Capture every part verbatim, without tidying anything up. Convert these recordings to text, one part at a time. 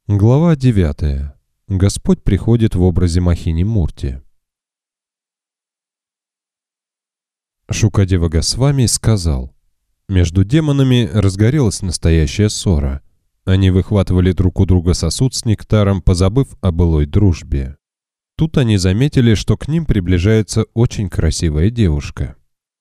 Глава девятая. Господь приходит в образе Махини-Мурти. Шукадева Госвами сказал: между демонами разгорелась настоящая ссора. Они выхватывали друг у друга сосуд с нектаром, позабыв о былой дружбе. Тут они заметили, что к ним приближается очень красивая девушка.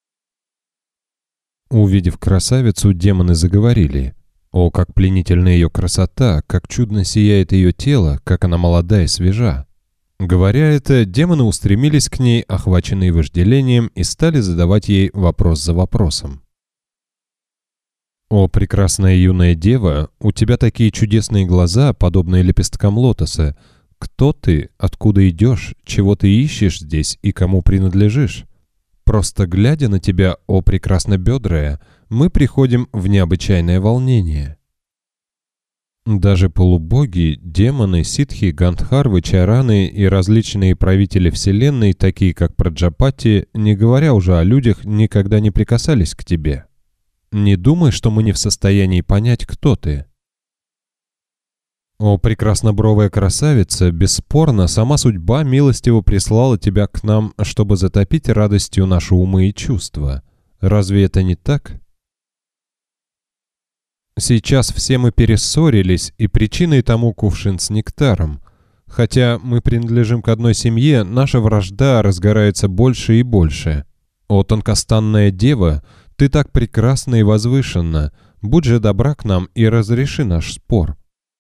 Увидев красавицу, демоны заговорили: «О, как пленительна ее красота, как чудно сияет ее тело, как она молода и свежа!» Говоря это, демоны устремились к ней, охваченные вожделением, и стали задавать ей вопрос за вопросом. «О, прекрасная юная дева, у тебя такие чудесные глаза, подобные лепесткам лотоса. Кто ты, откуда идешь, чего ты ищешь здесь и кому принадлежишь? Просто глядя на тебя, о прекраснобедрая, мы приходим в необычайное волнение». Даже полубоги, демоны, ситхи, гандхарвы, чараны и различные правители вселенной, такие как Праджапати, не говоря уже о людях, никогда не прикасались к тебе. Не думай, что мы не в состоянии понять, кто ты. О, прекраснобровая красавица, бесспорно, сама судьба милостиво прислала тебя к нам, чтобы затопить радостью наши умы и чувства. Разве это не так? Сейчас все мы перессорились, и причиной тому кувшин с нектаром. Хотя мы принадлежим к одной семье, наша вражда разгорается больше и больше. О, тонкостанная дева, ты так прекрасна и возвышенна, будь же добра к нам и разреши наш спор.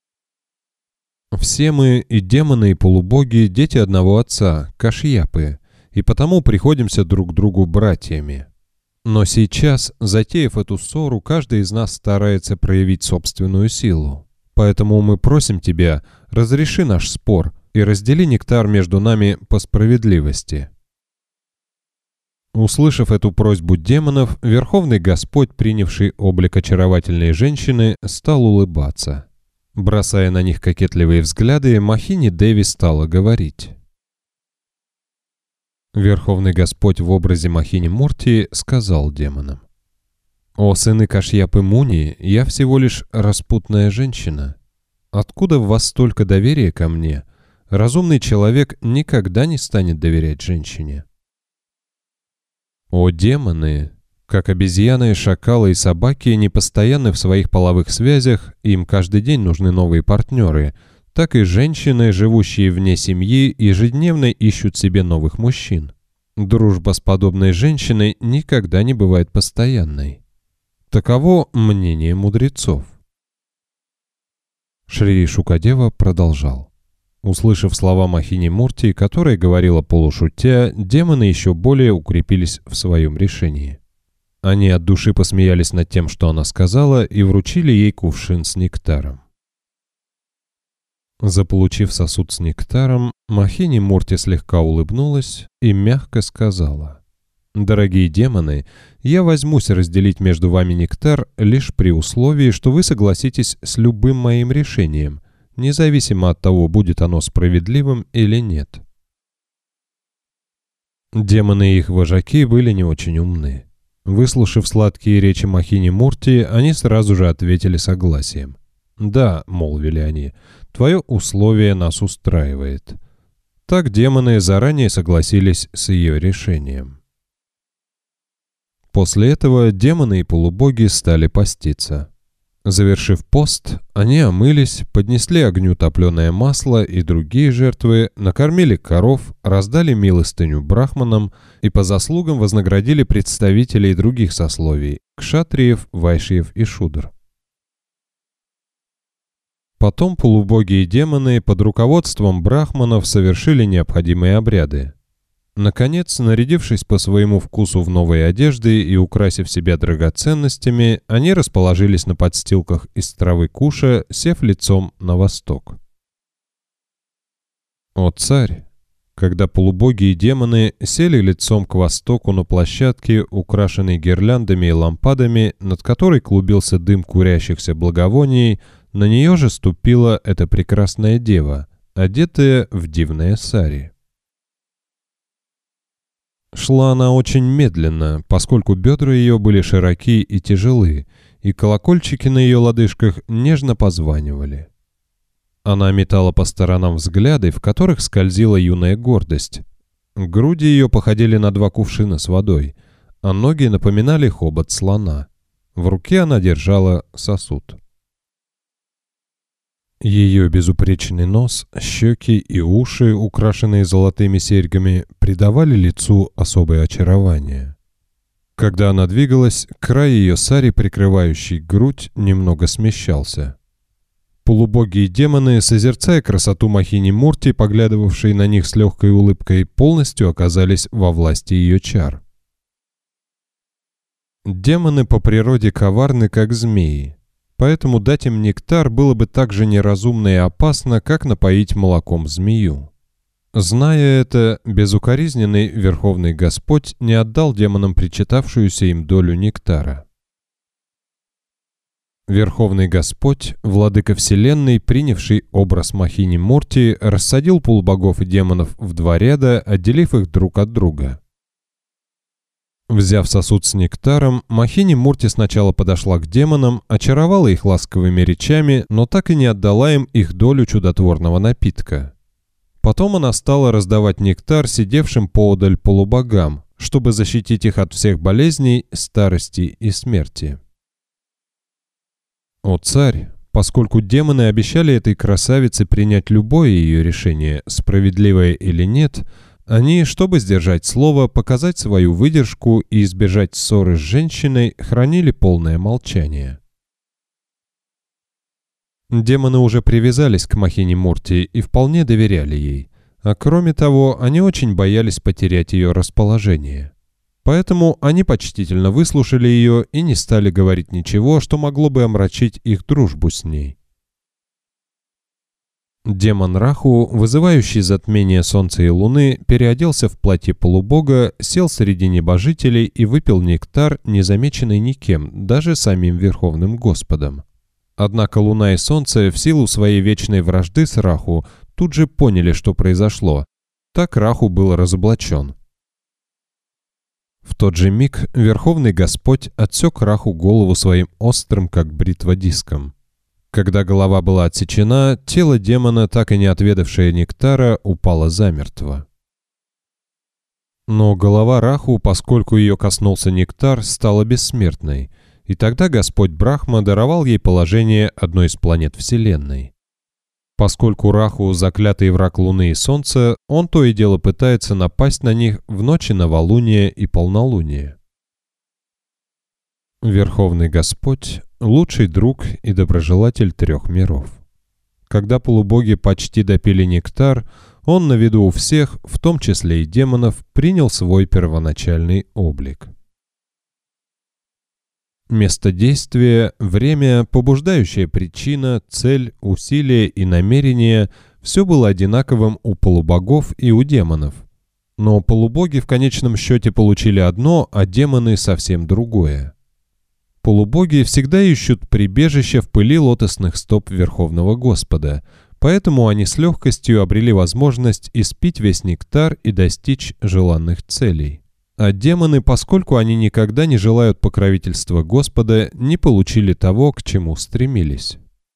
Все мы, и демоны, и полубоги, дети одного отца, Кашьяпы, и потому приходимся друг другу братьями. Но сейчас, затеяв эту ссору, каждый из нас старается проявить собственную силу. Поэтому мы просим тебя, разреши наш спор и раздели нектар между нами по справедливости». Услышав эту просьбу демонов, Верховный Господь, принявший облик очаровательной женщины, стал улыбаться. Бросая на них кокетливые взгляды, Махини-Деви стала говорить. Верховный Господь в образе Махини-Мурти сказал демонам: «О, сыны Кашьяпы-Муни, я всего лишь распутная женщина. Откуда в вас столько доверия ко мне? Разумный человек никогда не станет доверять женщине». О, демоны! Как обезьяны, шакалы и собаки непостоянны в своих половых связях, им каждый день нужны новые партнеры, так и женщины, живущие вне семьи, ежедневно ищут себе новых мужчин. Дружба с подобной женщиной никогда не бывает постоянной. Таково мнение мудрецов. Шри Шукадева продолжал. Услышав слова Махини-Мурти, которая говорила полушутя, демоны еще более укрепились в своем решении. Они от души посмеялись над тем, что она сказала, и вручили ей кувшин с нектаром. Заполучив сосуд с нектаром, Махини-Мурти слегка улыбнулась и мягко сказала: «Дорогие демоны, я возьмусь разделить между вами нектар лишь при условии, что вы согласитесь с любым моим решением, независимо от того, будет оно справедливым или нет». Демоны и их вожаки были не очень умны. Выслушав сладкие речи Махини-Мурти, они сразу же ответили согласием. «Да», — молвили они, — «твое условие нас устраивает». Так демоны заранее согласились с ее решением. После этого демоны и полубоги стали поститься. Завершив пост, они омылись, поднесли огню топленое масло и другие жертвы, накормили коров, раздали милостыню брахманам и по заслугам вознаградили представителей других сословий – кшатриев, вайшьев и шудр. Потом полубоги и демоны под руководством брахманов совершили необходимые обряды. Наконец, нарядившись по своему вкусу в новые одежды и украсив себя драгоценностями, они расположились на подстилках из травы куша, сев лицом на восток. О царь! Когда полубоги и демоны сели лицом к востоку на площадке, украшенной гирляндами и лампадами, над которой клубился дым курящихся благовоний, на нее же ступила эта прекрасная дева, одетая в дивное сари. Шла она очень медленно, поскольку бедра ее были широки и тяжелы, и колокольчики на ее лодыжках нежно позванивали. Она метала по сторонам взгляды, в которых скользила юная гордость. Груди ее походили на два кувшина с водой, а ноги напоминали хобот слона. В руке она держала сосуд. Ее безупречный нос, щеки и уши, украшенные золотыми серьгами, придавали лицу особое очарование. Когда она двигалась, край ее сари, прикрывающий грудь, немного смещался. Полубоги и демоны, созерцая красоту Махини Мурти, поглядывавшие на них с легкой улыбкой, полностью оказались во власти ее чар. Демоны по природе коварны, как змеи, поэтому дать им нектар было бы так же неразумно и опасно, как напоить молоком змею. Зная это, безукоризненный Верховный Господь не отдал демонам причитавшуюся им долю нектара. Верховный Господь, Владыка Вселенной, принявший образ Махини Мурти, рассадил полубогов и демонов в два ряда, отделив их друг от друга. Взяв сосуд с нектаром, Махини Мурти сначала подошла к демонам, очаровала их ласковыми речами, но так и не отдала им их долю чудотворного напитка. Потом она стала раздавать нектар сидевшим поодаль полубогам, чтобы защитить их от всех болезней, старости и смерти. О царь, поскольку демоны обещали этой красавице принять любое ее решение, справедливое или нет, они, чтобы сдержать слово, показать свою выдержку и избежать ссоры с женщиной, хранили полное молчание. Демоны уже привязались к Махини Мурти и вполне доверяли ей, а кроме того, они очень боялись потерять ее расположение. Поэтому они почтительно выслушали ее и не стали говорить ничего, что могло бы омрачить их дружбу с ней. Демон Раху, вызывающий затмение солнца и луны, переоделся в платье полубога, сел среди небожителей и выпил нектар, незамеченный никем, даже самим Верховным Господом. Однако луна и солнце, в силу своей вечной вражды с Раху, тут же поняли, что произошло. Так Раху был разоблачен. В тот же миг Верховный Господь отсек Раху голову своим острым, как бритва, диском. Когда голова была отсечена, тело демона, так и не отведавшее нектара, упало замертво. Но голова Раху, поскольку ее коснулся нектар, стала бессмертной, и тогда Господь Брахма даровал ей положение одной из планет Вселенной. Поскольку Раху — заклятый враг Луны и Солнца, он то и дело пытается напасть на них в ночи новолуния и полнолуния. Верховный Господь — лучший друг и доброжелатель трех миров. Когда полубоги почти допили нектар, он на виду у всех, в том числе и демонов, принял свой первоначальный облик. Место действия, время, побуждающая причина, цель, усилие и намерение – все было одинаковым у полубогов и у демонов. Но полубоги в конечном счете получили одно, а демоны – совсем другое. Полубоги всегда ищут прибежище в пыли лотосных стоп Верховного Господа, поэтому они с легкостью обрели возможность испить весь нектар и достичь желанных целей. А демоны, поскольку они никогда не желают покровительства Господа, не получили того, к чему стремились.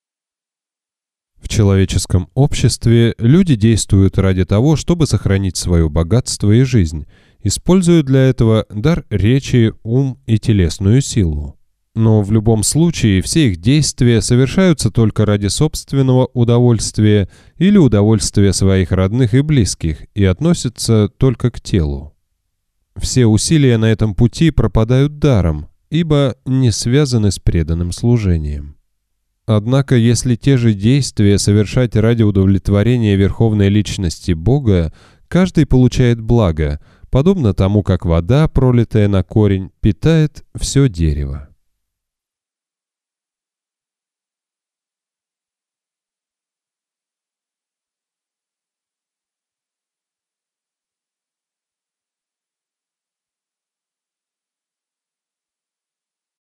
В человеческом обществе люди действуют ради того, чтобы сохранить свое богатство и жизнь, используя для этого дар речи, ум и телесную силу. Но в любом случае все их действия совершаются только ради собственного удовольствия или удовольствия своих родных и близких и относятся только к телу. Все усилия на этом пути пропадают даром, ибо не связаны с преданным служением. Однако, если те же действия совершать ради удовлетворения Верховной Личности Бога, каждый получает благо, подобно тому, как вода, пролитая на корень, питает все дерево.